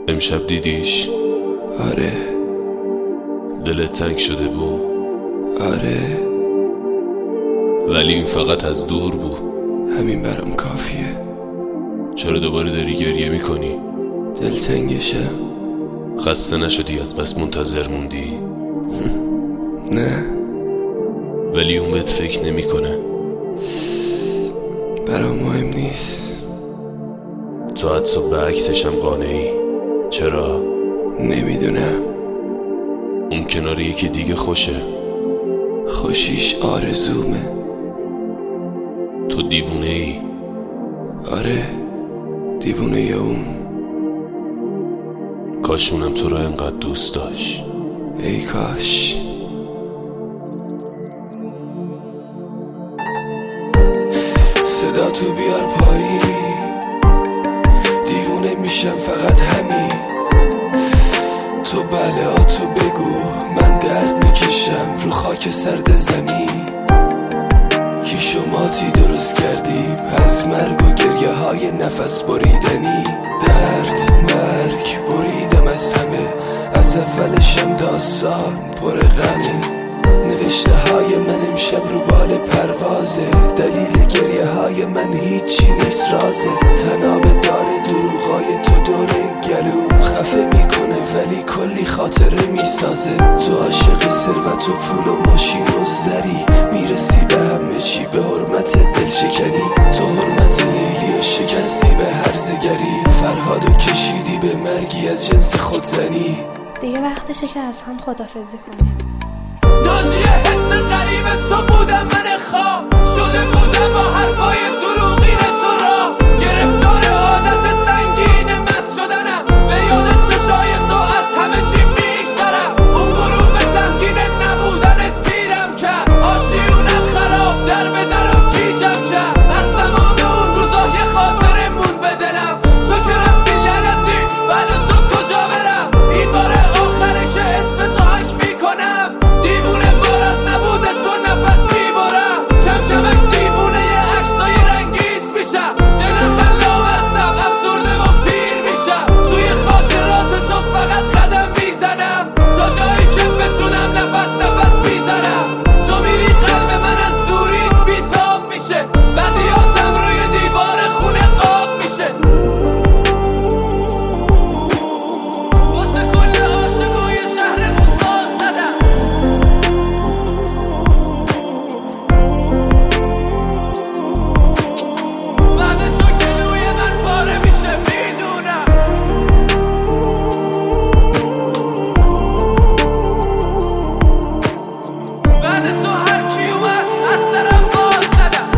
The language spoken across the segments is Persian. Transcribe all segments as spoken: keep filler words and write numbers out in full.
امشب دیدیش؟ آره. دلت تنگ شده بود؟ آره، ولی این فقط از دور بود. همین برام کافیه. چرا دوباره داری گریه میکنی؟ دلتنگشم. خسته نشدی از بس منتظر موندی؟ نه، ولی اون بهت فکر نمیکنه. برام مهم نیست. تو حتی به عکسشم قانعی. چرا؟ نمیدونم. اون کنار یکی دیگه خوشه. خوشیش آرزومه. تو دیوونه ای. آره، دیوونه ی اون. کاشونم تو را اینقدر دوست داشت. ای کاش. صدا تو بیار پایین، دیوونه میشم فقط همین. تو بله ها تو بگو، من درد میکشم رو خاک سرد زمین. کیشوماتی درست کردیم از مرگ و گریه های نفس بریدنی. درد مرگ بریدم از همه، از اولشم داستان پر غمه. نوشته های من امشب رو بال پروازه، دلیل گریه های من هیچی نیست رازه. تناب داره دروغای تو دور گلوم خفه میکنه، ولی کلی خاطره میسازه. تو عاشق ثروت و پول و ماشین و زری، میرسی به همه چی به حرمت دل شکنی. تو حرمت لیلی و شکستی به هرزگری، فرهادو کشیدی به مرگی از جنس خودزنی. دیگه وقتشه که از هم خدافزی کنیم. ناجیه حس غریب تو بودم، من خواب شده بودم با حرفای دروغین تو را. گرفتار عادت سنگین مست شدنم، به یاد چشای تو از همه چی میگذرم. اون غروب سنگین نبودن دیرم کرد، آشیونم خراب در به در و گیجم کرد. از تمام اون روزا یه خاطره مون به دلم، تو که رفتی لعنتی بعد تو کجا برم. این بار آخره که اسم تو حک میکنم، دیوونه وار از نبوده تو نفس میبرم. کم کمش دیوونه یه عکسای رنگیت میشم، دل خلاب هستم افسرده و پیر میشم. توی خاطرات تو فقط قدم میزنم، تا جایی که بتونم نفس نفس میزنم. تو میری قلب من از دوریت بیتاب میشه، بدیاتم روی دیوار خونه قاب میشه. واسه کل عاشقای شهرمون ساز زدم. بعد تو گلوی من پاره میشه میدونم. بعد تو هر کی اومد از سرم باز زدم.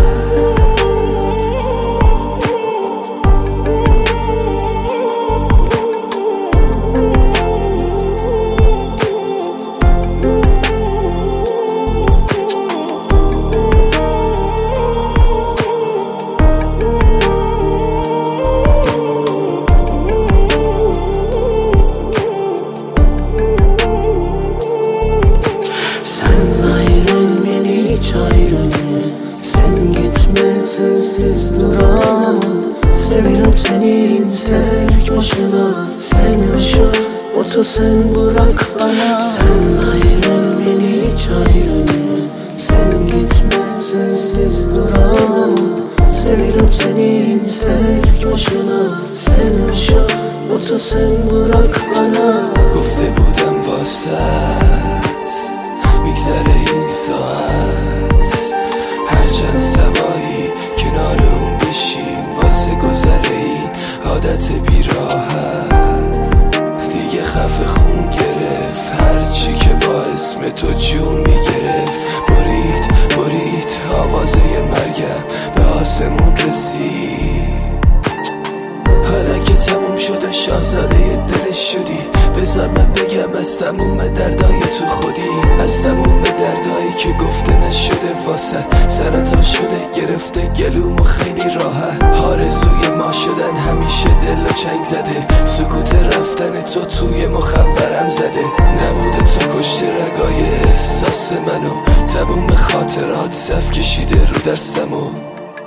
Sen ayrıl beni hiç ayrılma, sen gitme sensiz duramam. Seviyorum seni tek başına, sen yaşa otur sen bırak bana. Sen ayrıl beni hiç ayrılma, sen gitme sensiz duramam. Seviyorum seni tek başına, sen yaşa otur sen bırak bana. گفته بودم واسط میگذره این ساعت، هرچند سبایی کنار اون بشین واسه گذره این عادت بیراحت. دیگه خفه خون گرفت هرچی که با اسم تو جون میگرفت. برید برید آوازه مرگم به آسمون رسید. حالا که تموم شده شاهزاده دلش شدی، بذار من بگم از تموم دردای تو خودی. از تموم دردایی که گفته نشده واسط، سرطان شده گرفته گلوم و خیلی راحت. آرزوی ما شدن همیشه دل و چنگ زده، سکوت رفتن تو توی مخورم زده. نبوده تو کشته رگای احساس منو، تموم خاطرات صف کشیده رو دستمو.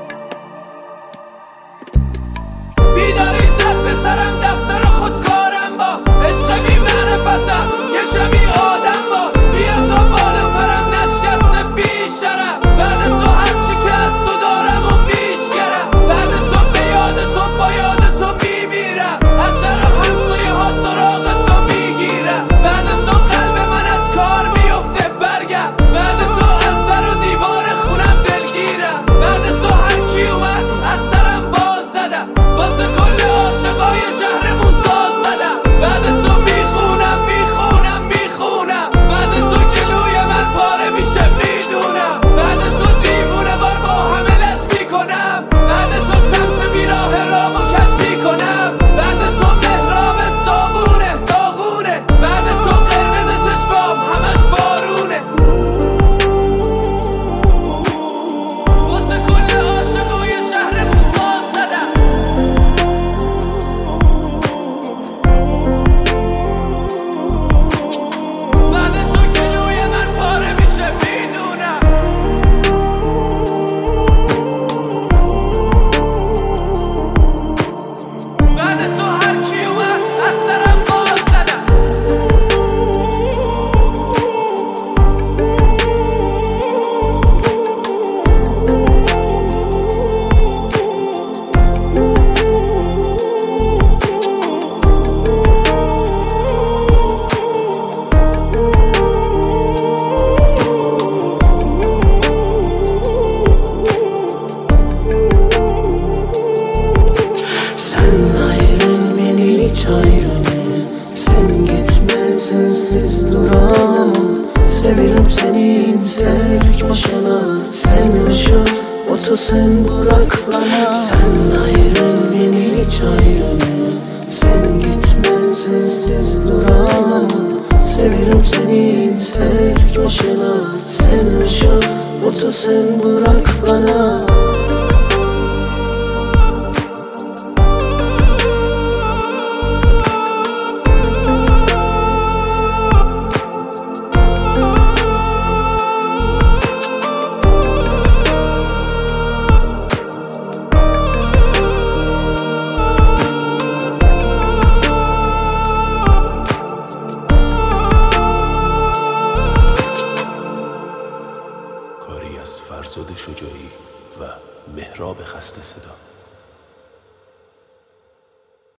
بیداری زد به سرم دفتر خودکارم تو هر کی اومد از سرم بال زدم. Sen gitme sensiz duramam. Seviyorum senin tek başına. Sen yaşa otur sen bırak bana. Sen ayrıl beni hiç ayrılma. Sen gitme sensiz duramam. Seviyorum senin tek başına. Sen yaşa otur sen bırak bana. کاری از فرزاد شجاعی و مهراب خسته صدا.